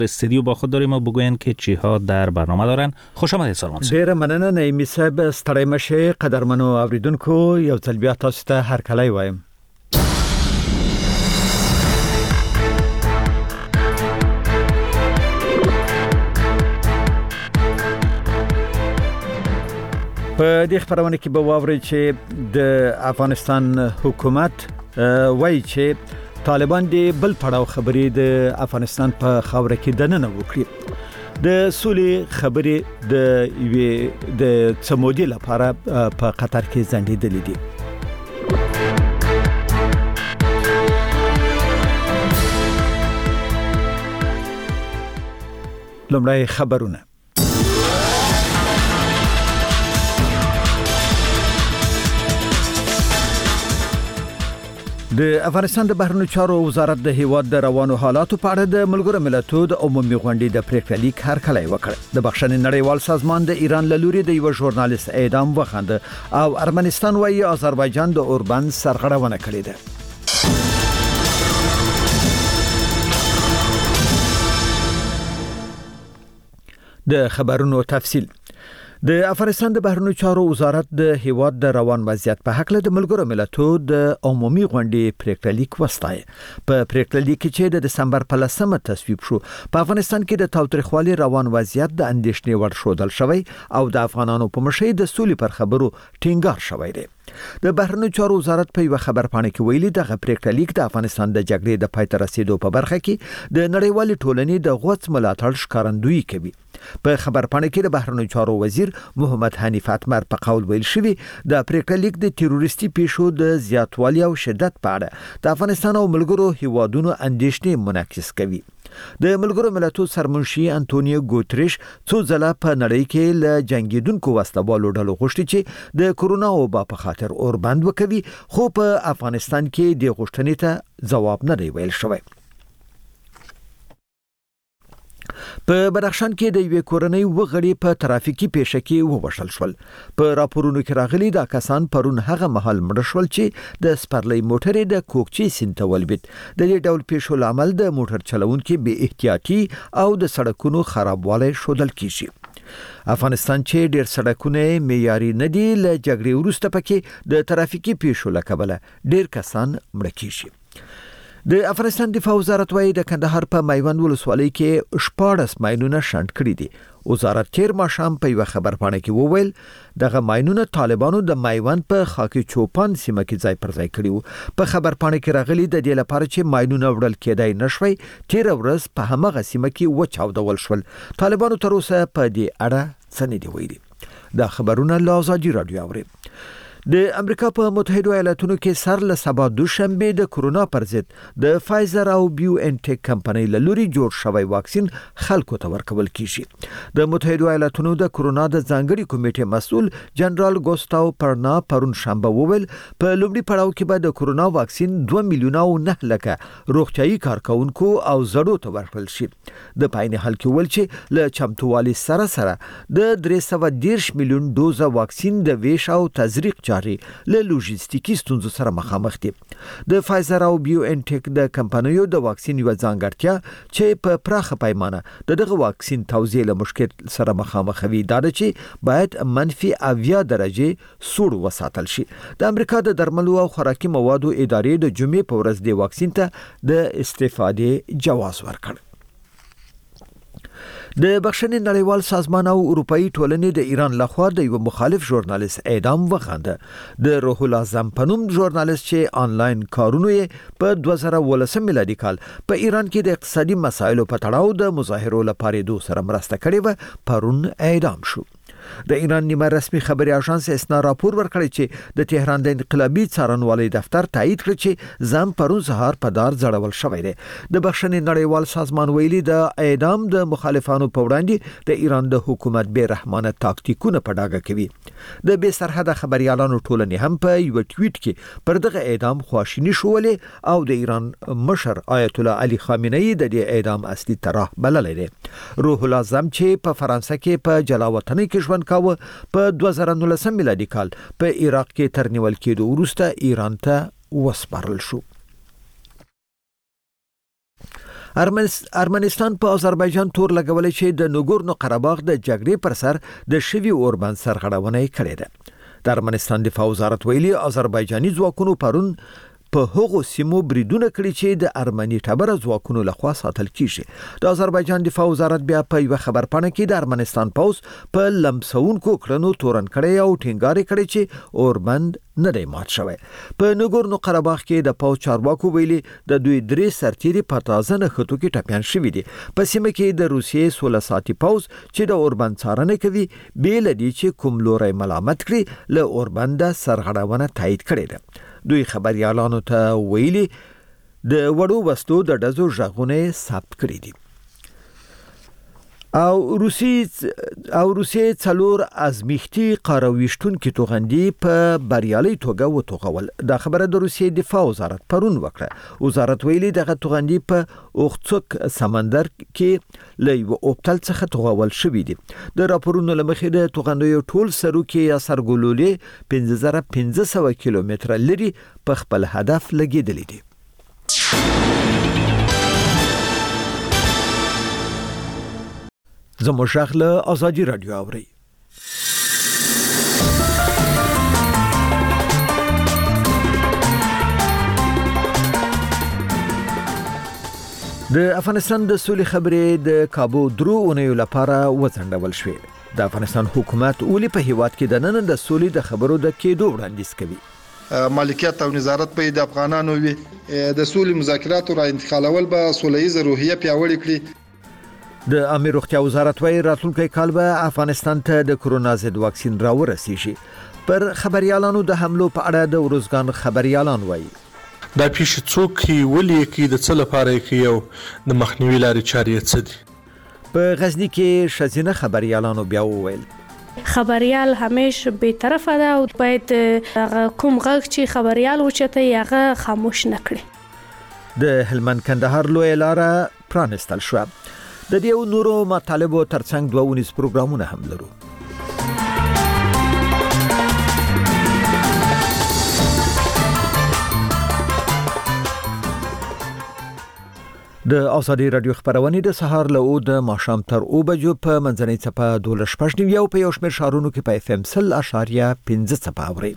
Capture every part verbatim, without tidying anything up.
استودیو با خود داریم و بگوین که چی ها در برنامه دارن. خوش آمدید سلمان صاحب. ډیر مننه نعیمی صاحب، ستړی مشه. قدرمنو اوریدونکو، یو ځل بیا تاسو ته هرکلی وایم. په دې خبرونه کې به واورئ چې د افغانستان حکومت وایي چې طالبان د بل پړاو خبرې د افغانستان په خاوره کې دننه وکړي. د سولې خبرې د یوې د څمودي لپاره په قطر کې ځنډېدلې دي. لومړی خبرونه. د افغانستان د بهرنیو چارو وزارت د هیواد د روانو حالاتو په اړه د ملګرو ملتونو د عمومي غونډې د پریکړې لیک هرکلی وکړ. د بخښنې نړیوال سازمان د ایران له لوري د یو ژورنالیست اعدام وخانده او ارمنستان وايي آذربایجان د اوربند سرغړونه کړې ده. د خبرونو تفصیل. د افغانستان د بهرنیو چارو وزارت د هیواد د روان وضعیت په حق له د ملګرو ملتونو د عمومي غونډې پریکړه لیک وستای. په پریکړه لیک کې چې د دسمبر په لسمه تصویب شو، په افغانستان کې د تاوتریخوالي روان وضعیت د اندېښنې وړ شودل شوی او د افغانانو په مشرۍ د سولې پر خبرو ټینګار شوی دی. د بهرنیو چارو وزارت په یو خبرپاڼه کې ویلي د پریکړه لیک د افغانستان د جګړې د پای ته رسیدو په برخه کې د نړیوال ټولنې د غوڅ ملاتړ ښکارندویي کوي. په خبرپاڼه کې د بهرنیو چارو وزیر محمد حنیف اتمر په قول ویل شوی د پریکړه لیک د تروریستي پیښو د زیاتوالي او شدت په اړه د افغانستان او ملګرو هیوادونو اندېښنې منعکس کوي. د ملګرو ملتونو سرمنشي انټونیو ګوتریش څو ځله په نړۍ کې له جنگیدونکو وسلوالو ډلو غوښتي چې د کورونا وبا په خاطر اوربند وکوي، خو په افغانستان کې د غوښتنې ته ځواب نه دی ویل شوی. په بدخشان کې د یوې کورنۍ وغړي په ترافیکي پیښه کې ووژل شول. په راپورونو کې راغلي دا کسان پرون هغه مهال مړ شول چې د سپرلۍ موټر د کوکچې سیند ته ولوېد. د دې ډول پیښو لامل د موټر چلوونکو بې احتیاطي او د سړکونو خرابوالی ښودل کیږي. افغانستان چې ډېر سړکونه معیاري نه دي، له جګړې وروسته پکې د ترافیکي پیښو له کبله ډېر کسان مړه کیږي. د افغانستان دفاع وزارت وايي د کندهار په میوند ولسوالۍ کې شپاړس ماینونه شنډ کړي دي. وزارت تیر ماښام په یو خبرپاڼه کې وویل دغه ماینونه طالبانو د میوند په خاکي چوپان سیمه کې ځای پر ځای کړي وو. په خبرپاڼه کې راغلي د دې لپاره چې ماینونه وړل کېدای نشوي، تیر ورځ په همغه سیمه کې وچاودول شول. طالبانو تر اوسه په دې اړه څه نه دی ویلي. دا خبرونه له ازادي رادیو اوري. د امریکا په متحده ایالاتونو کې سر له سبا دوشنبه د کورونا پر ضد د فایزر او بیو ان ټیک کمپنۍ له لوري جوړ شوی واکسین خلکو ته ورکول کیږي. د متحده ایالاتونو د کورونا د ځانګړي کمیټې مسؤل جنرال ګوستاو پرنا پرون شنبه وویل په لومړي پړاو کې به د کورونا واکسین دوه میلیونه او نه لکه روغتيایي کارکونکو او زړو ته ورکړل شي. د پاینې حل کې ول چې له چمتووالي سره سره د درې سوه دېرش میلیون دوزه واکسین د ویش او تزریق له لوجستیکي ستونزو سره مخامخ دي. د فایزر او بیو ان ټیک د کمپنیو د واکسین یو ځانګړتیا چې په پراخه پیمانه دغه واکسین توزیع له مشکل سره مخامخ وي دا چې باید منفي اویا درجه سوړ وساتل شي. د امریکا د درملو او خوراکي موادو ادارې د جمعې په ورځ د واکسین ته د استفادې جواز ورکړ. د بخښنې نړیوال سازمان او اروپאי ټولنې د ایران لخوا د یو مخالف ژورنالیست اعدام وخانده. د روح الاعظم پنوم ژورنالیست چې آنلاین کارونه په دوه زره ولسم میلادي کال په ایران کې د اقتصادي مسایلو په تړاو د مظاهرو لپاره دوه سره مرسته کړې و، پرون اعدام شو. د ایران نیمه رسمي خبري اژانس اسنا راپور ورکړی چې د تهران د انقلابي څارنوالۍ دفتر تایید کړ چې ځم پرون سهار په دار ځړول شوی دی. د بخښنې نړیوال سازمان ویلي د اعدام د مخالفانو په وړاندې د ایران د حکومت بے رحمانه تاکتیکونه په ډاګه کوي. د بے سرحده خبريالانو ټولنې هم په یو ټویټ کې پر دغه اعدام خواشینی شولې او د ایران مشر آیت الله علي خامنه‌ای د دې اعدام اصلي طرح بللی دی. روح الاعظم چې په فرانسه کې په جلاوطنۍ کې ژوند کاوه په دوه زره نولسم میلادي کال په عراق کې تر نیول کېدو وروسته ایران ته وسپارل شو. ارمنستان په آذربایجان تور لګولې چې د نګورنو قرهباغ د جګړې پر سر د شوی اوربند سرغړونه کړې ده. د ارمنستان دفاع وزارت ویلي آذربایجاني ځواکونو پرون په هغو سیمو بریدونه کړي چې د ارمني ټبر ځواکونو لخوا ساتل کیږي. د آذربایجان دفاع وزارت بیا په یو خبرپاڼه کې د ارمنستان پوز په لمسونکو کړنو تورن کړي او ټینګار کړي چې اوربند نه دی مات شوی. په نګورنو قرهباغ کې د پوز چارواکو ویلي د دوی درې سرتیري په تازه نښتو کې ټپیان شوي دي. په سیمه کې د روسیې سوله ساتي پوز چې د اوربند څارنه کوي بیل دي چې کوم لوري ملامت کړي له اوربند سرغړونه تایید کړي ده. دوی خبريالانو ته ویلي د وړو وسلو د ډزو ژغونه ثبت کړي دي. او روسي او روسي څلور ازمیختي قارويشتون کې توغندي په بریالي توګه وټوغول. دا خبره د روسي دفاع وزارت پرون وکړه. وزارت ویلي دغه توغندي په اوختسک سمندر کې لوی اوپتل څخه توغول شوې دي. د راپورونو لمخې د توغندیو ټول سرو کې یا سرګولولې پنځه زره پنځه سوه کیلومتره لري په خپل هدف لګیدلې دي. زموږ شغله آزادی رادیو اوري. د افغانستان د سولې خبرې د کابو درو اونیو لپاره وځنډول شوې. د افغانستان حکومت ولې په هیواد کې د نن د سولې د خبرو د کېدو وړاندیز کوي. مالکیت او نظارت په د افغانانو وي. د سولې مذاکرات را انتقالول به سوله‌ییزه روحیه پیاوړې کړي. د امیر روغتیا وزارت وايي راتلونکي کال به افغانستان ته د کرونا ضد واکسین راورسیږي. پر خبريالانو د حملو په اړه د ورزګان خبريالان وايي دا پیښ څوک ولې کې د څه لپاره کې یو د مخنیوي لارې چارې څه دي. په غزنی کې شزینه خبريالانو بیا وویل خبريال همیشه به طرفه ده او باید کوم غږ چې خبريال وچته هغه خاموش نکړي. د هلمند کندهار لوی لاره پرانستل شو. د دې نورو مطالبو ترڅنګ دوه ونیس پروګرامونه هم لرو. د آزادی رادیو خبرونه د سهار له او د ماښام تر او بجو په منځنۍ څپه دولس شپږ نیو په یو شمېر شهرونو کې په اف ام سل اشاریه پنځه څپه اوري.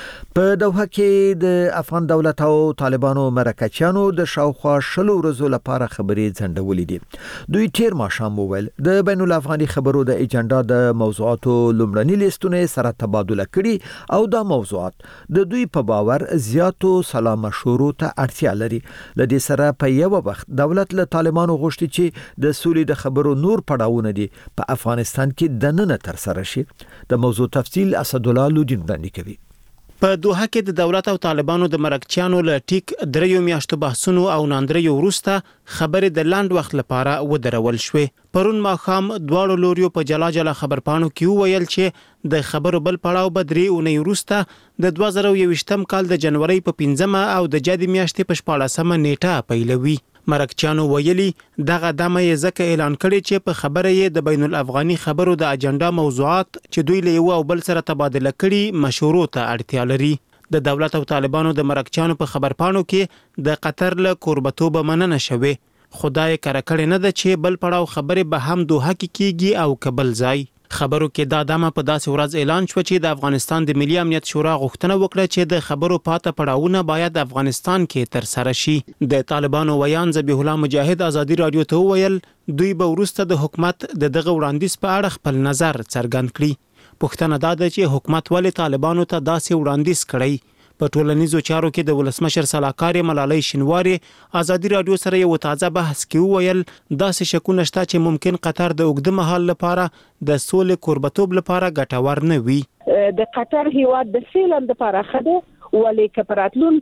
په دوحه کې د افغان دولت او طالبانو مرکچیانو د شاوخوا شلو ورځو لپاره خبرې ځنډولې دي. دوی تیر ماښام وویل د بین الافغاني خبرو د ایجنډا د موضوعاتو لومړني لیستونه سره تبادله کړي او دا موضوعات د دوی په باور زیاتو سلا مشورو ته اړتیا لري. لدې سره په یو وخت دولت له طالبانو غوښتي چې د سولې د خبرو نور پړاوونه دي په افغانستان کې د نن تر سره شي. د موضوع تفصیل اسدالله لودین وړاندې کوي. په دوحه کې د دولت او طالبانو د مرکچیانو له ټیک دریو میاشتو بحثونو او ناندریو وروسته خبرې د لاند وخت لپاره ودرول شوې. پرون ماښام دواړو لوریو په جلا جلا خبرپاڼو کې وویل چې د خبرو بل پړاو به درې اونۍ وروسته د دوه زره یوویشتم کال د جنوري په پنځمه او د جدي میاشتې په شپاړسمه نیټه پیلوي. مرکچیانو ویلي دغه دمه یې ځکه اعلان کړی چې په خبره یې د بین الافغاني خبرو د اجنډا موضوعات چې دوی له یو او بل سره تبادله کړي مشورو ته اړتیا لري. د دولت او طالبانو د مرکچیانو په خبرپاڼو کې د قطر له کوربتوب مننه شوه. خدای کړه کړي نه د چې بل پړاو خبره به هم دوحه کې کیږي او کبل ځای. خبرو کې دا دمه په داسې ورځ اعلان شو چې د افغانستان د ملي امنیت شورا غوښتنه وکړه چې د خبرو پاته پړاوونه باید افغانستان کې تر سره شي. د طالبانو ویان ذبیح الله مجاهد آزادی رادیو ته ویل دوی به وروسته د حکومت د دغه وړاندیز په اړه خپل نظر څرګند کړي. پوښتنه دا ده چې حکومت ولې طالبانو ته داسې وړاندیز کړی. په ټولنیزو چارو کې د ولسمشر سلاکار ملالۍ شینواری آزادی رادیو سره یو تازه بحث کې ویل داسې شکونه شته چې ممکن قطر د اوږده مهال لپاره د سولې کوربتوب لپاره ګټور نه وي. د قطر هیواد د سیلند لپاره خده ولې کپراتلون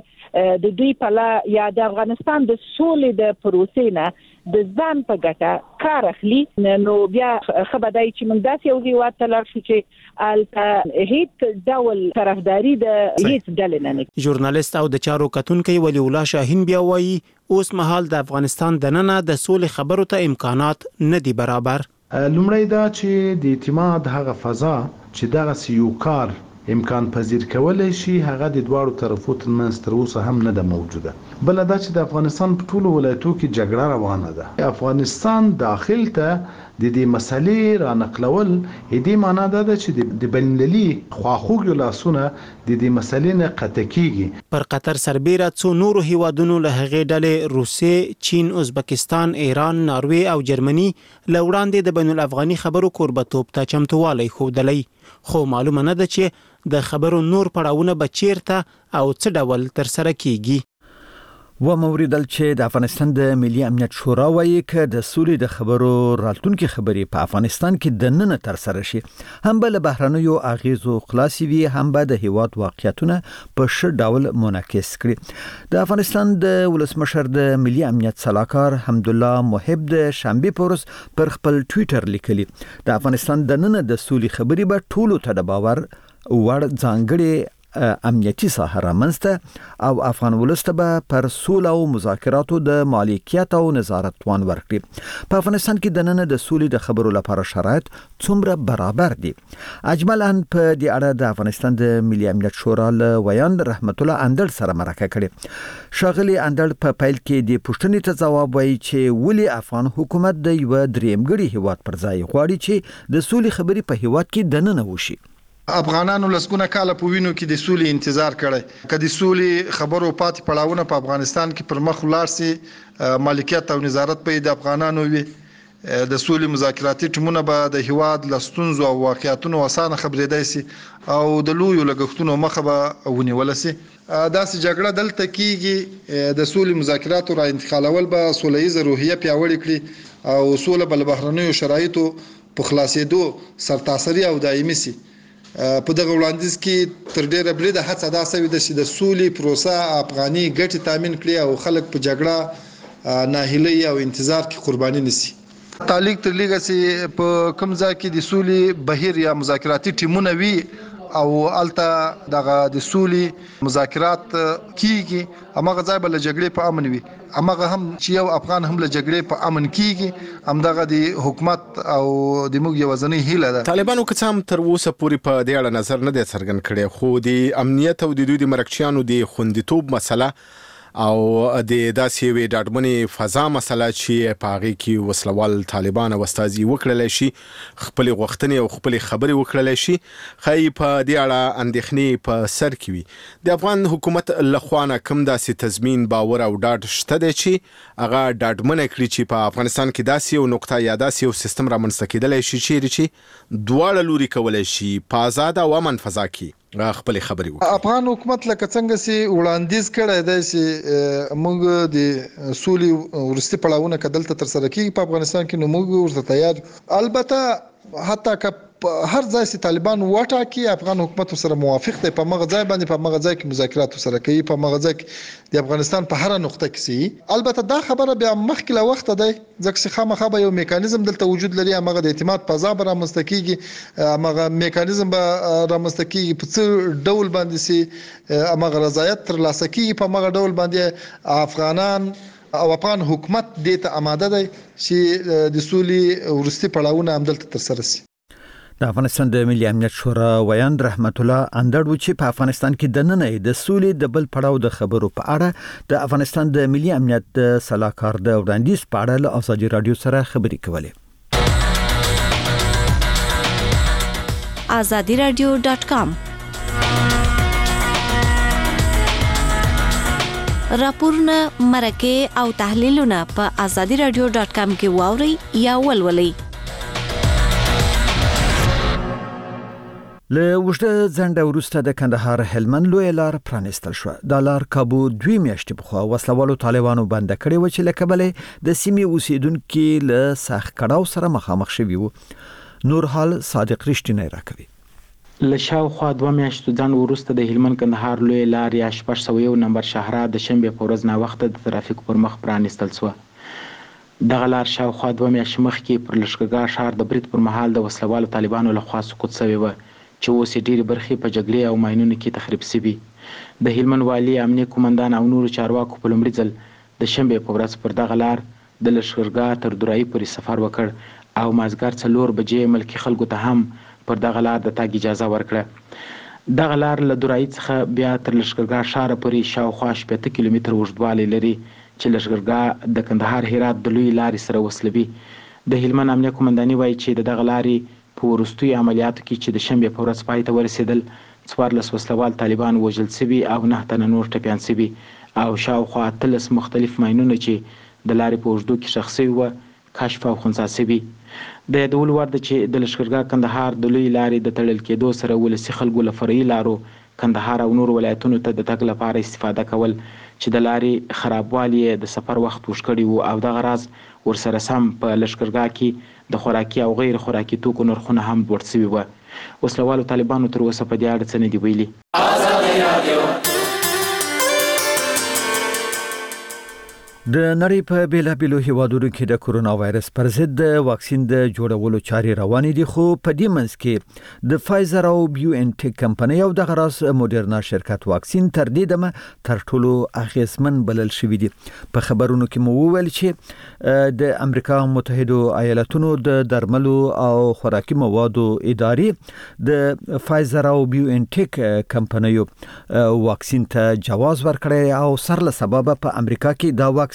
کې د دوی په لا یا د افغانستان د سولې د پروسې نه د ځان په ګټه کار اخلي. نو بیا خبردای چې موږ داسې یو هیواد ته لاړ شو چې الته هیڅ ډول طرفداري د هیڅ ډلې نه نه. ژورنالیست او د چارو کتونکو ولی الله شاهین بیا وایي اوس مهال د افغانستان د ننه د سولې خبرو ته امکانات نه دي برابر. لومړی دا چې د اعتماد هغه فضا چې دغه یو کار امکان پذیر کولای شي هغه د دواړو طرفو ترمنځ تر اوسه هم نه ده موجوده. بل دا چې د افغانستان په ټولو ولایتو کې جګړه روانه ده. افغانستان داخل ته د دې مسلې را نقلول دې معنا ده چې د بین‌المللي خواخوږو لاسونه د دې مسلې نه قطع کیږي. پر قطر سربیره څو نورو هیوادونو له هغې ډلې روسیې، چین، ازبکستان، ایران، ناروې او جرمني له وړاندې د بین الافغاني خبرو کوربه‌توب ته چمتووالی ښودلی، خو معلومه نه ده چې د خبرو نور پړاوونه به چیرته او څه ډول ترسره کیږي. و موریدل چې د افغانستان د ملي امنیت شورا وایي چې د سولې د خبرو راتلونکي خبرې په افغانستان کې د نن تر سره شي، هم به له بهرنیو اغیزو خلاصي وي، هم به د هیواد واقعیتونه په ښه ډول منعکس کړي. د افغانستان د ولسمشر د ملي امنیت سلاکار حمدالله محب د شنبه په ورځ پر خپل ټوئیټر لیکلي د افغانستان د نن د سولې خبرې به ټولو ته د باور وړ ځانګړي امنیتي ساحه رامنځته او افغان ولسته به پر سوله او مذاکراتو د مالکیت او نظارت توان ورکړي. په افغانستان کې د نن د سولې د خبرو لپاره شرایط څومره برابر دي؟ اجمالاً په دې اړه د افغانستان د ملي امنیت شورا له ویاند رحمت الله اندړ سره مرکه کړې. شاغلي اندړ په پیل کې د پوښتنې ته ځواب وایي چې ولې افغان حکومت د یو دریمګړي هیواد پر ځای غواړي چې د سولې خبرې په هیواد کې د نن وشي. افغانانو لسګونه کاله په وینو کې د سولې انتظار کړی. که د سولې خبرو پاتې پړاوونه په افغانستان کې پر مخ ولاړ سي، مالکیت او نظارت به د افغانانو وي، د سولې مذاکراتي ټیمونه به د هیواد له ستونزو او واقعیتونو اسانه خبرېدای سي او د لویو لګښتونو مخه به ونیول سي. داسې جګړه دلته کېږي، د سولې مذاکراتو را انتقالول به سوله ییزه روحیه پیاوړې کړي او سوله به له بهرنیو شرایطو په خلاصېدو سرتاسري او دایمي سي. په دغه وړاندیز کې تر ډیره بریده هڅه دا شوې ده چې د سولې پروسه افغاني ګټې تامین کړي او خلک په جګړه ناهیلي او انتظار کې قرباني نشي. تعلیق تر لږه سي په کوم ځای کې د سولې بهیر یا مذاکراتي ټیمونه وي او الته دغه د سولې مذاکرات کیږي، همغه ځای به له جګړې په امن وي. همغه هم چې یو افغان هم له جګړې په امن کیږي، همدغه د حکومت او د موږ یوازنۍ هیله ده. طالبانو که څه هم تر اوسه پورې په دې اړه نظر نه دی څرګند کړی، خو د امنیت او د دوی د مرکچیانو د خوندیتوب مسله او د داسې یوې ډاډمنې فضا مسله چې په هغې کې وسلوال طالبان او استازي وکړلی شي، خپلې غوښتنې او خپلې خبرې وکړلی شي، ښایي په دې اړه اندېښنې په سر کې وي. د افغان حکومت لخوا نه کوم داسې تضمین، باور او ډاډ شته دی چې هغه ډاډمنه کړي چې په افغانستان کې داسې یو نقطه یا داسې یو سیستم رامنځته کېدلی شي چیرې چې دواړه لوري کولی شي په آزاده او امن فضا کې خپل خبرې وکړي. افغان حکومت لکه څنګه سي وړاندیز کړی دی چې موږ د سولې ورستي پړاوونه کدلته تر سره کیږي په افغانستان کې، نو موږ ورته تیار. البته حتی که هر ځای چې طالبان وټاکي افغان حکومت سره موافق دی، په مغه ځای باندې په مغه ځای کې مذاکرات سره کوي، په مغه ځای کې د افغانستان په هر نقطه کې سي. البته دا خبره بیا مخکې له وخت دی ځکه چې خامخا به یو میکانیزم دلته وجود لري، هغه د اعتماد فضا به رامنځته کیږي، هغه میکانیزم به رامنځته کیږي په څه ډول باندې سي هغه رضایت ترلاسه کیږي، په هغه ډول باندې افغانان او افغان حکومت دې ته آماده دی چې د سولې ورستي پړاوونه هم دلته تر سره سي. د افغانستان د ملي امنیت شورا ویاند رحمت الله اندړ و چې په افغانستان کې د نن د سولې د بل پړاو د خبرو په اړه د افغانستان د ملي امنیت د سلاکار د وړاندیز په اړه له ازادي رادیو سره خبرې کولې. azadi radio dot com راپورونه، مرکه او تحلیلونه په azadi radio dot com کې واوري یا ولولئ. له وشته ځنډه وروسته د کندهار هلمند لوی لار پرانیستل شو. د لار کابو دوی میاشتې پخوا وسلوالو طالبانو بند کړی و چې له کبله د سیمې اوسیدونکو له سخت کړهو سره مخامخ شوي وو. نورحال صادق رښتینی راکوي. له شاوخوا دوه میاشتو ځنډ وروسته د هلمند کندهار لوی لار یا شپږ سوه یو نمبر شهرا د شنبې په ورځ ناوخته د ترافیک پر مخ پرانیستل شو. دغه لار شاوخوا دوه میاشتې مخکې پر لښکرګاه ښار د برید پر مهال د وسلوالو طالبانو لخوا سقوط شوی و چې اوس ډېرې برخې په جګړې او ماینونو کې تخریب شوي. د هلمند والي، امنیه قومندان او نورو چارواکو په لومړي ځل د شنبې په ورځ پر دغه لار د لښکرګاه تر درایي پورې سفر وکړ او مازدیګر څلور بجې ملکي خلکو ته هم پر دغه لار د تګ اجازه ورکړه. دغه لار له دورایي څخه بیا تر لښکرګاه ښاره پورې شاوخوا شپېته کیلومتر اوږدوالی لري چې لښکرګاه د کندهار هرات د لویې لارې سره وصلوي. د هلمند امنیه قومنداني وایي چې د دغه لارې په وروستیو عملیاتو کې چې د شنبې په ورځ پای ته ورسېدل څوارلس وسلوال طالبان وژل سوي او نه تنه نور ټپیان سوي او شاوخوا اتلس مختلف ماینونه چې د لارې په اوږدو کې ښخ سوي وه کشف او خنثی سوي. د یادولو وړ ده چې د لښکرګاه کندهار د لویې لارې د تړل کېدو سره ولسي خلکو له فرعي لارو کندهار او نور ولایتونو ته د تګ لپاره استفاده کول چې د لارې خرابوالی د سفر وخت اوږد کړی و او دغه راز ورسره سم په لښکرګاه کې د خوراکي او غیر خوراکي توکو نرخونه هم لوړ سوي وه. وسلوالو طالبانو تر اوسه په دې اړه څه نه دي ویلي. د نړۍ په بیلابیلو هیوادونو کې د کورونا وایرس پر ضد د واکسین د جوړولو چارې روانې دي، خو په دې منځ کې د فایزر او بیو ان ټیک کمپنۍ او د غراس موډرنا شرکت واکسین تر دې دمه تر ټولو اغیزمن بلل شوی دي. په خبرونو کې مو وویل چې د امریکا متحده ایالاتونو د درملو او خوراکي موادو ادارې د فایزر او بیو ان ټیک کمپنیو واکسین ته جواز ورکړی او سر له سبب په امریکا کې دا واکسین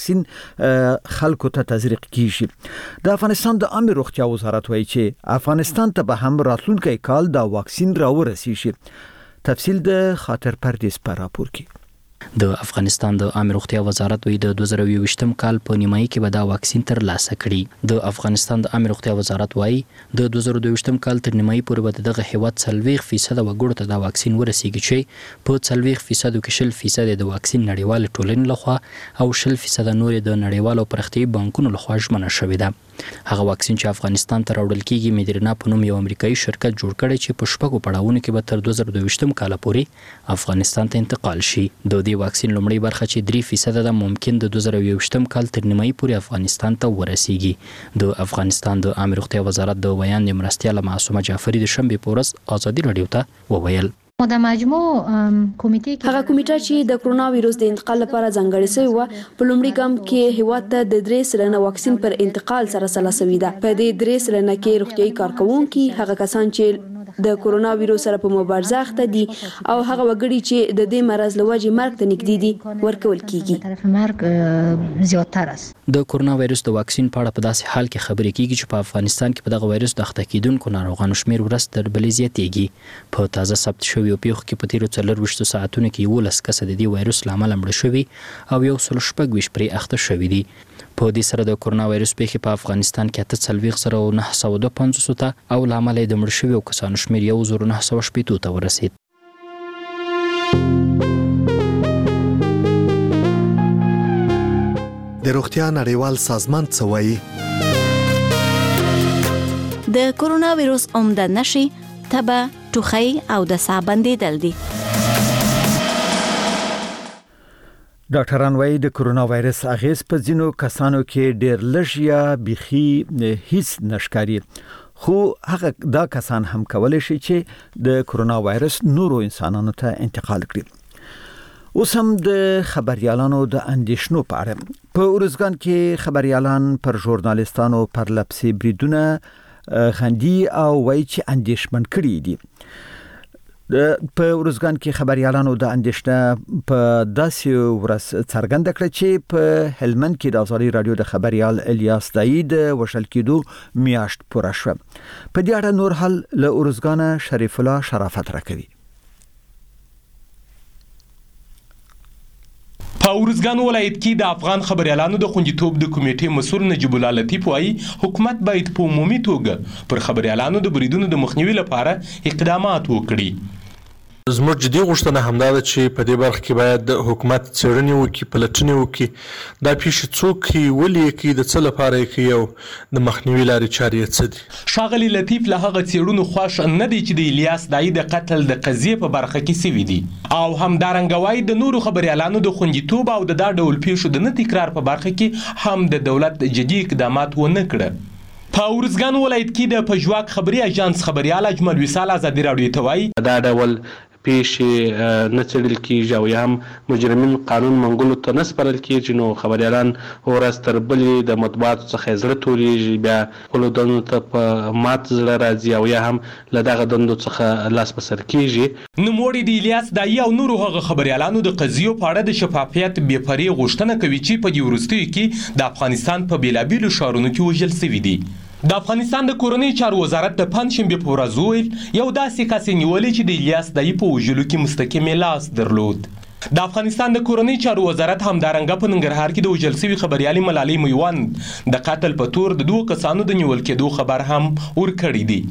خلکو ته تزریق کیږي. د افغانستان د عامه روغتیا وزارت وایي چې افغانستان ته به هم راتلونکي کال دا واکسین راورسیږي. تفصیل د خاطر پردیس پر راپور کې. د افغانستان د عامه روغتیا وزارت وایي د دوه زره یوویشتم کال په نیمایي کې به دا واکسین تر لاسه کړي. د افغانستان د عامه روغتیا وزارت وایي د دوه زره دویشتم کال تر نیمایي پورې به دغه هیواد څلوېښت فیصد وګړو ته دا واکسین ورسیږي چې په څلوېښت فیصد کې شل فیصد د واکسین نړیوال ټولنې لخوا او شل فیصد نور د نړیوالو پرختیايي بانکونو لخوا ژمنه شوې ده. هغه واکسین چې افغانستان ته راوړل کیږي میډرنا په نوم یو امریکایي شرکت جوړ کړی چې په شپږو پړاوونو کې به تر دوه زره دویشتم کال پورې افغانستان ته انتقال شي. د دې واکسین لومړی برخه چې درې فیصد ده ممکن د دوه زره یوویشتم کال تر نیمایي پورې افغانستان ته ورسیږي. د افغانستان د عامه روغتیا وزارت د بیان مرستیاله معصومه جعفری د شنبې په ورځ ازادي رادیو ته وویل د مجموع کمیټې هغه کمیټه چې د کرونا وایرس د انتقال لپاره ځانګړې شوی و په لومړي ګام کې هیواد ته د درې سلنه واکسین پر انتقال سره سلا شوی ده. په دې درې سلنه کې روغتيایي کارکونکي هغه کسان چې د کرونا وایرس سره په مبارزه اخته دي او هغه وګړي چې د دې مرز لوجې مرګ ته نږدې دي ورکول کیږي. طرف مرګ زیاتره است. د کرونا وایرس د واکسین په اړه په داسې حال کې خبرې کیږي چې په افغانستان کې په دغه وایرس د اخته کیدونکو ناروغانو شمیر ورځ تر بلې زیاتېږي. په تازه ثبت شوی یو پیښو کې په تیرو څلرویشتو ساعتونو کې یولس کسه د دې وایرس له امله مړه شوي او یو سل شپږ ویشت پرې اخته شوي دي. په دې سره د کرونا وایرس پیښې په افغانستان کې اته څلوېښت زره او نهه سوه دوه پنځوس ته او له امله یې د مړه شویو کسانو شمیر یو زر نهه سوه شپېتو ته ورسېد. د روغتیا نړیوال سازمان څه وایي؟ د کرونا وایرس عمده نښې تبه، ټوخی او د ساه بندېدل دي. ډاکټران وایي د کرونا وایرس اغیز په ځینو کسانو کې ډېر لږ یا بيخي هیڅ نشکاري، خو هغه دا کسان هم کولای شي چې د کرونا وایرس نورو انسانانو ته انتقال کړي. اوس هم د خبريالانو د اندېښنو په اړه په اورزګان کې خبريالان پر ژورنالستانو پر لپسي بریدونه خندي او وایي چې اندېښمن کړي دي. په اورزګان کې خبريالانو د اندېښنه په داسې ورځ څرګنده کړه چې په هلمند کې د ازادي رادیو د خبريال الیاس داید وشل کېدو میاشت پوره شوه. په دې اړه نور حل له اورزګان شریف الله شرافت راکوي. په اورزګان ولایت کې د افغان خبريالانو د خوندیتوب د کمیټې مسؤل نجیب الله لطیف وايي حکومت باید په عمومي توګه پر خبريالانو د بریدونو د مخنیوي لپاره اقدامات وکړي. زموږ جدي غوښتنه همدا ده چې په دې برخه کې باید د حکومت څېړنې وکړي، پلټنې وکړي، دا پیښې څوک کوي، ولې یې کوي، د څه لپاره یې کوي او د مخنیوي لارې چارې یې څه دي. ښاغلي لطیف له هغه څېړنو خوښ نه دی چې د الیاس داعي د قتل د قضیې په برخه کې سوي دي او همدارنګه وایي د نورو خبريالانو د خوندیتوب او د دا ډول پیښو د نه تکرار په برخه کې هم د دولت جدي اقدامات ونه کړه. په اورزګان ولایت کې د پژواک خبري اژانس خبريال اجمل وصال ازادي راډیو ته وایي دا ډول پیښې نه څېړل کیږي او یا هم مجرمین قانون منګولو ته نه سپارل کیږي، نو خبریالان ورځ تر بلې د مطبوعاتو څخه زړه تورېږي، بیا خپلو دندو ته په مات زړه راځي او یا هم له دغه دندو څخه لاس په سر کیږي. نوموړي د الیاس دایي او نورو هغه خبریالانو د قضیو په اړه د شفافیت بې پرې غوښتنه کوي چې په دې وروستیو کې د افغانستان په بېلابېلو ښارونو کې وژل سوي دي. د افغانستان د کورنۍ چارو وزارت د پنجشنبې په ورځ وویل یو داسې کس یې نیولی چې د الیاس دایي په وژلو کې مستقیم لاس درلود. د افغانستان د کورنۍ چارو وزارت همدارنګه په ننګرهار کې د وژل سوي خبریالې ملالۍ میوند د قتل په تور د دوه کسانو د نیول کېدو خبر هم ورکړی دی.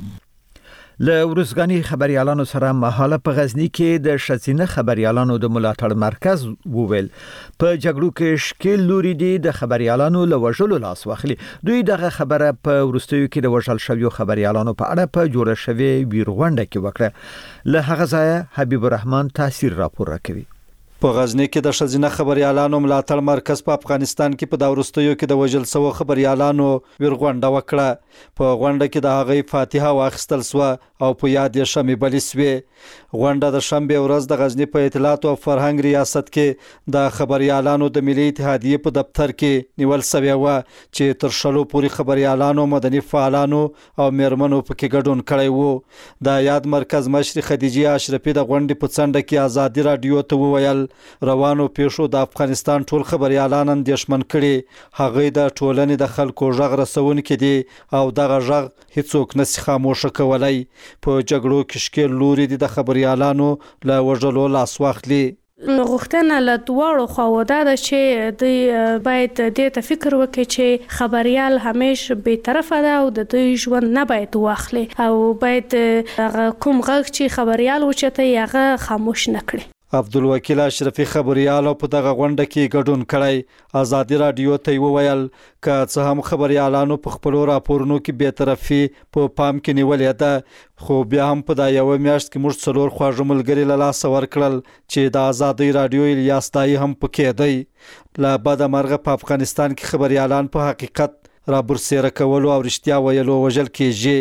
له ورځګانی خبريالانو سره مهاله په غزنی کې د شزینه خبريالانو د ملاتړ مرکز وویل په جګړو کې شکل لوري دي د خبريالانو له وژلو لاس واخلي. دوی دغه خبره په ورستیو کې د وژل شویو خبريالانو په اړه په جوړه شوی ویرغونډه کې وکړه. له هغه ځایه حبیب الرحمن تاثیر راپور راکوي. په غزنی کې د شزینه خبريالانو ملاتړ مرکز په افغانستان کې په داورستیو کې د وژل شوو خبريالانو ویرغونډه وکړه. په غونډه کې د هغې فاتحه واخیستل سوه او په یاد یې شمې بلې سوې. غونډه د شنبې ورځ د غزنی په اطلاعات او فرهنګ ریاست کې د خبريالانو د ملي اتحادیې په دفتر کې نیول شوې وه چې تر شلو پورې خبريالانو، مدني فعالانو او میرمنو پکې ګډون کړی وو. د یاد مرکز مشر خدیجه اشرفي د غونډې په څنډه کې ازادي رادیو ته وویل روانو پیښو د افغانستان ټول خبريالان اندېښمن کړي. هغه د ټولنې د خلکو غږ رسونکي دي او دغه غږ هیڅوک نشي خاموشه کولای. په جګړو کې شکل لوري دي د خبريالانو له وژلو لاس واخلي. غوښتنه له دواړو خواو دا ده چې دوی باید دې ته فکر وکړي چې خبريال همیشه بې طرفه ده او د دوی ژوند نه باید واخلي او باید کوم غږ چې خبريال اوچتوي هغه خاموش نه کړي. عبدالوکیل اشرفي خبريال په دغه غونډه کې ګډون کړی. ازادي رادیو ته وویل که څه هم خبريالانو په خپلو راپورونو کې بې طرفي په پام کې نیولې ده، خو بیا هم په دا یوه میاشت کې موږ څلور خواږه ملګري له لاسه ورکړل چې د ازادي رادیو الیاس دایي هم پکې دی. له بده مرغه په افغانستان کې خبريالان په حقیقت رابرسېره کولو او رښتیا ویلو وژل کېږي.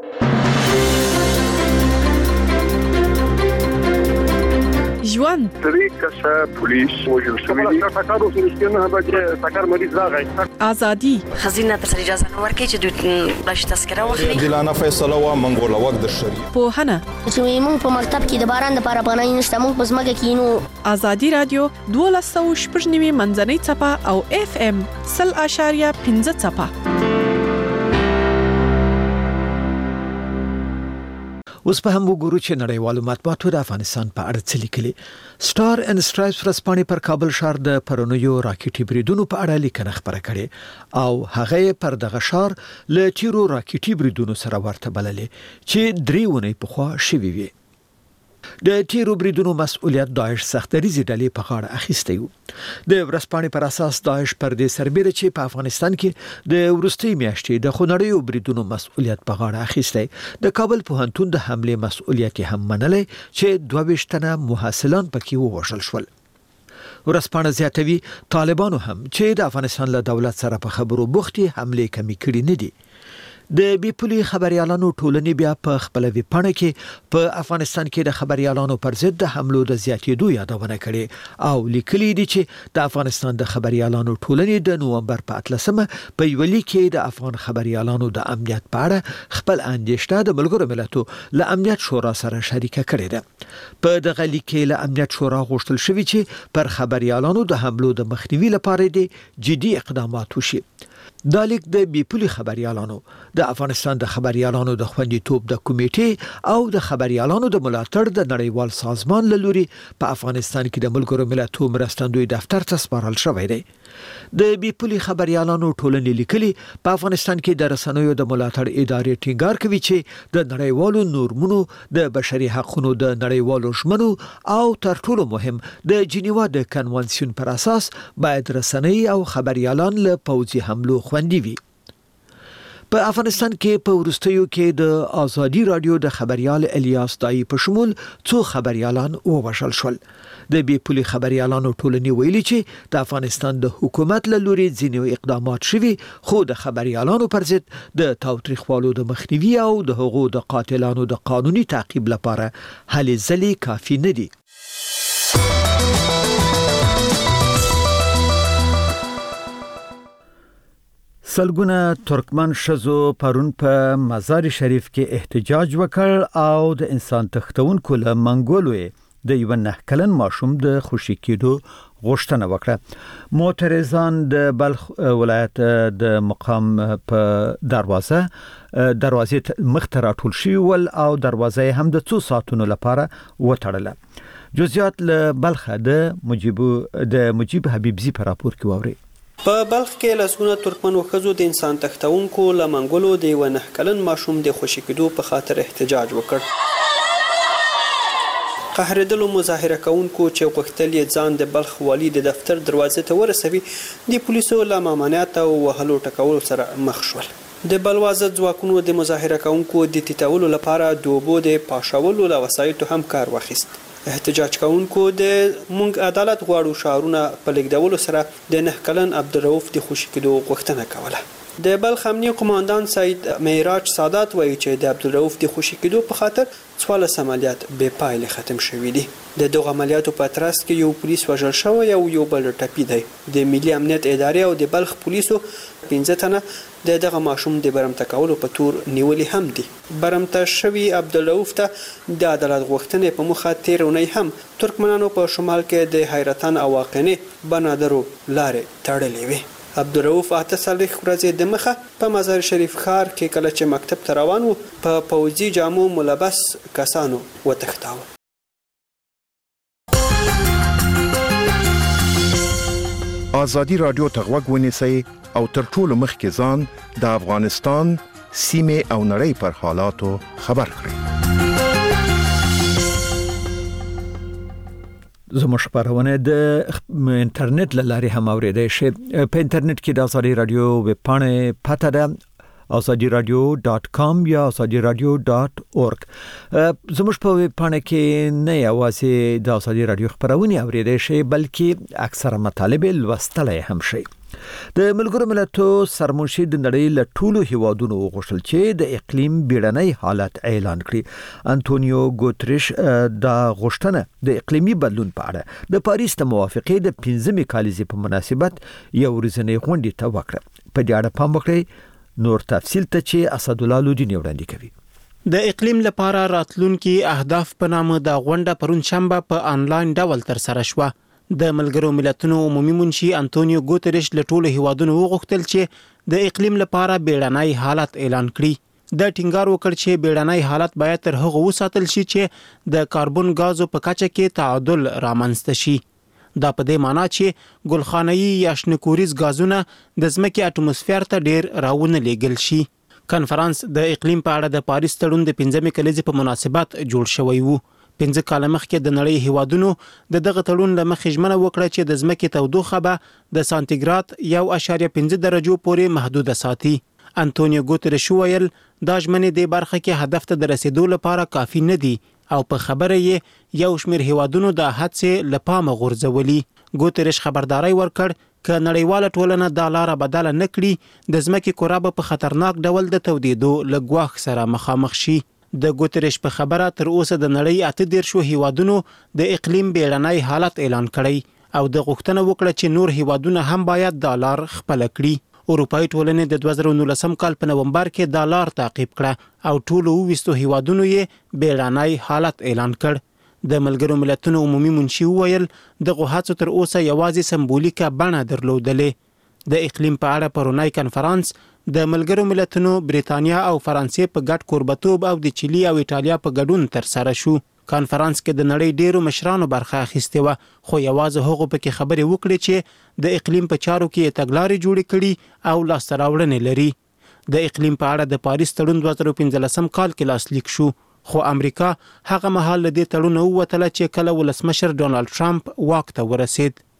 ژوند درې کسه پولیس وژل شوي دي. ټاکارو سره نه هغه ټاکار مریض راغی. ازادي خزینه تر اجازه نه ورکړي چې دوی بلش تذکره واخلي. عادلانه فیصله و منګوله وخت د شری په هنه چې موږ په مکتب کې د باران د پاره پناه نشته، موږ په ځمکه کې نو. ازادي رادیو دوه سوه شپږ نوي منځنۍ چپه او اف ام صفر اشاریه پنځه چپه. اوس په هم وګورو چې نړیوالو مطبوعاتو د افغانستان په اړه څه لیکلي. سٹار اینڈ سټرایپس ورځپاڼې پر کابل ښار د پرونیو راکټي بریدونو په اړه لیکنه خبره کړې او هغه پر دغه ښار له تیرو راکټي بریدونو سره ورته بللې چې درې ونې پخوا شوي وي. د تیرو بریدونو مسؤلیت داعش سختریزي ډلې په غاړه اخیستی و. د ورځپاڼې پر اساس داعش پر دې سربېره چې په افغانستان کې د وروستي میاشتې د خونړیو بریدونو مسؤلیت په غاړه اخیستی. د کابل پوهنتون د حمله مسؤلیت هم منلی چې دوه ویشت تنه محصلان پکې ووژل شول. ورځپاڼه زیاتوي طالبانو هم چې د افغانستان له دولت سره په خبرو بوختي حمله کمی کړي نه دي. د بیپولي خبريالانو ټولنې بیا په خپل ویبپاڼه کې په افغانستان کې د خبريالانو پر ضد د حملو د زیاتېدو یادونه کړې او لیکلي دي چې د افغانستان د خبريالانو ټولنې د نومبر په اتلسمه په یو لیک کې د افغان خبريالانو د امنیت په اړه خپل اندېښنه د ملګرو ملتونو له امنیت شورا سره شریکه کړې ده. په دغه لیک کې له امنیت شورا غوښتل شوی چې پر خبريالانو د حملو د مخنیوي لپاره د جدي اقدامات وشي. دا لیک د بیپولي خبريالانو، د افغانستان د خبريالانو د خوندیتوب د کمیټې او د خبريالانو د ملاتړ د نړیوال سازمان له لوري په افغانستان کې د ملګرو ملتونو مرستندوی دفتر ته سپارل شوی دی. د بیپولي خبريالانو ټولنې لیکلي په افغانستان کې د رسنیو د ملاتړ ادارې ټینګار کوي چې د نړیوالو نورمونو، د بشري حقوقو د نړیوالو ژمنو او تر ټولو مهم د جنیوا د کنوانسیون پر اساس باید رسنۍ او خبريالان له پوځي حملو خوندي وي. په افغانستان کې په ورستیو کې د ازادي رادیو د خبريال الیاس دای په شمول څو خبريالان ووژل شول. د بي پولي خبريالانو ټولنې ویلي چې د افغانستان د حکومت له لوري ځینې اقدامات شوي، خو د خبريالانو پر ضد د تاوتریخوالو د مخنیوي او د حقوقو د قاتلانو د قانوني تعقیب لپاره هلې ځلې کافي نه دي. سلګونه ترکمن شزو پرون په مزار شریف کې احتجاج وکړ او د انسان تختونکو له منګولوي د یو نه کلن ماشوم د خوشی کېدو غوښتنه وکړه. معترضان د بلخ ولایت د مقام په دروازه دروازې مخ ته راټول شوي ول او دروازه هم د څو ساعتونو لپاره وتړله. جزئیات له بلخ د مجيب د مجيب حبيبزي په راپور کې ووري. په بلخ کې لسګونه ترکمن وښځو د انسان تختونکو له منګولو د یو نه کلن ماشوم د خوشی کېدو په خاطر احتجاج وکړ. قهرېدلو مظاهره کوونکو چې غوښتل یې ځان د بلخ والي د دفتر دروازې ته ورسوي، د پولیسو له ممانعت او وهلو ټکولو سره مخ شول. د بلوازه ځواکونو د مظاهره کوونکو د ټیټولو لپاره د اوبو د پاشولو له وسایطو هم کار واخیست. احتجاج کوونکو د مونږ عدالت غواړو شعارونه په لیکدولو سره د نه کلن عبدالرؤف د خوشی کېدو غوښتنه کوله. د بلخ امنیه قوماندان سید معراج سادات وایي چې د عبدالرؤف د خوشی کېدو په خاطر څوارلس عملیات بې پایلې ختم شوي دي. د دغه عملیاتو په ترڅ کې یو پولیس وژل شوی او یو بل ټپي دی. د ملي امنیت ادارې او د بلخ پولیسو پنځه تنه د دغه ماشوم د برمته کولو په تور نیولې هم دي. برمته شوی عبدالرؤف ته د عدالت غوښتنې په مخه تیر اونۍ هم ترکمنانو په شمال کې د حیرتان او واقعنې بنادرو لارې تړلې وي. عبدالرؤف اته څلوېښت ورځې د مخه په مزار شریف ښار کې کله چې مکتب ته روان و په پوځي جامو ملبس کسانو وتښتاوه. ازادي رادیو ته غوږ ونیسئ او تر ټولو مخکې ځان د افغانستان سیمې او نړۍ پر حالاتو خبر کړئ. زموږ خبرونه د انټرنیټ له لارې هم اوریدای شئ. په انټرنیټ کې د ازادي رادیو ویب پاڼه پته ده ازادي رادیو ډاټ کام یا ازادي رادیو ډاټ اورګ. زموږ په ویب پاڼه کې نه یوازې د ازادي رادیو خبرونه اوریدای شئ بلکې اکثره مطالب لوستلای هم شئ. د ملګرو ملتونو سرمنشي د نړۍ له ټولو هیوادونو وغوښتل چې د اقلیم بیړنۍ حالت اعلان کړي. انټونیو ګوتریش د غوښتنه د اقلیمي بدلون په اړه د پاریس د موافقې د پنځمې کالیزې په مناسبت یو ورځنۍ غونډه ته وکړه. په دې اړه پام وکړئ. نور تفصیل ته چې اسد الله لودینی وړاندې کوي. د اقلیم لپاره راتلونکي اهداف په نامه د غونډه پرون شنبه په انلاین ډول تر سره شوه. د ملګرو ملتونو عمومي منشي انټونیو ګوتریش له ټولو هیوادونو وغوښتل چې د اقلیم لپاره بیړنۍ حالت اعلان کړي. د ټینګار وکړ چې بیړنۍ حالت باید تر هغه وساتل شي چې د کاربن غازو په کچه کې تعادل رامنځته شي. دا په دې معنی چې ګلخانه‌يي یا شنکوریز غازونه د ځمکې اټموسفیر ته ډیر راونه لیږل شي. کانفرنس د اقلیم په اړه د پاریس تړون د پنځمې کلیزې په مناسبت جوړ شوی وو. پنځه کاله مخکې د نړۍ هیوادونو د دغه تړون له مخې ژمنه وکړه چې د ځمکې تودوخه به د سانتیګراد یو اعشاریه پنځه درجو پورې محدوده ساتي. انټونیو ګوتریش ویل دا ژمنې د برخه کې هدف ته د رسیدو لپاره کافي نه دي او په خبره یې یو شمېر هیوادونو د هڅې له پامه غورځولي. ګوتریش خبرداري ورکړ که نړیواله ټولنه دا لاره بدله نه کړي د ځمکې کره به په خطرناک ډول د تودېدو له ګواښ سره مخامخ شي. د ګوتریش په خبره تر اوسه د نړۍ اته دیرشو هیوادونو د اقلیم بیړنۍ حالت اعلان کړی او د غوښتنه وکړه چې نور هیوادونه هم باید دا لار خپله کړي. اروپایي ټولنې د دوه زره نولسم کال په نومبر کې دا لار تعقیب کړه او ټولو اوویستو هیوادونو یې بیړنۍ حالت اعلان کړ. د ملګرو ملتونو عمومي منشي وویل دغه هڅو تر اوسه یوازې سمبولیکه بڼه درلودلې. د اقلیم په اړه پرونی کنفرانس د ملګرو ملتونو بریتانیا او فرانسې په ګډ کوربتوب او د چیلي او ایټالیا په ګډون تر سره شو. کانفرنس کې د نړۍ ډیرو مشرانو برخه اخیستې وه خو یوازې هغو پکې خبرې وکړې چې د اقلیم په چارو کې تګلارې جوړې کړي او لاسته راوړنې لري. د اقلیم په اړه د پاریس تړون دوه زره پنځلسم کال کې لاسلیک شو خو امریکا هغه مهال له دې تړون ووتله چې کله ولسمشر ډونالد ټرمپ واک ته ورسید.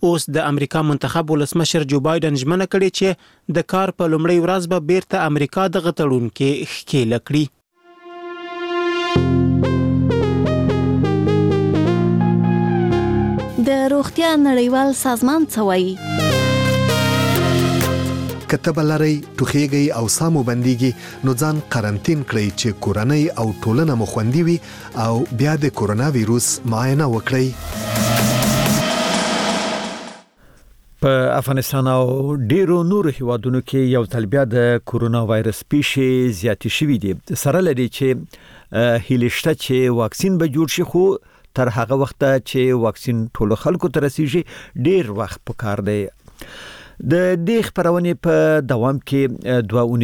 اوس د امریکا منتخب ولسمشر جو بایدن ژمنه کړې چې د کار په لومړۍ ورځ به بیرته امریکا د غتړون کې ښکېل کړي. د روغتیا نړیوال سازمان څه وایي؟ کتب لري ټوخیږي او سامو بنديږي نو ځان قرنټین کړئ چې کورنۍ او ټولنه مو خوندي وي او بیا د کورونا وایروس معاینه وکړئ. په افغانستان او ډیرو نورو هیوادونو کې یو ځل بیا د کورونا وایرس پیښې زیاتې شوې دي سره لري چې هیلشته چې واکسین به جوړ شي خو تر هغه وخت چې واکسین ټولو خلکو ته رسیږي ډیر وخت پکار دی. د دې خبرونه په دوام کې دوه